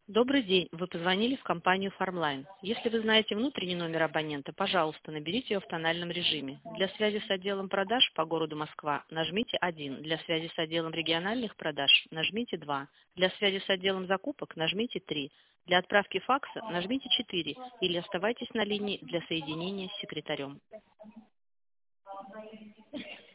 Добрый день. Вы позвонили в компанию Farmline. Если вы знаете внутренний номер абонента, пожалуйста, наберите ее в тональном режиме. Для связи с отделом продаж по городу Москва нажмите 1. Для связи с отделом региональных продаж нажмите 2. Для связи с отделом закупок нажмите 3. Для отправки факса нажмите 4. Или оставайтесь на линии для соединения с секретарем.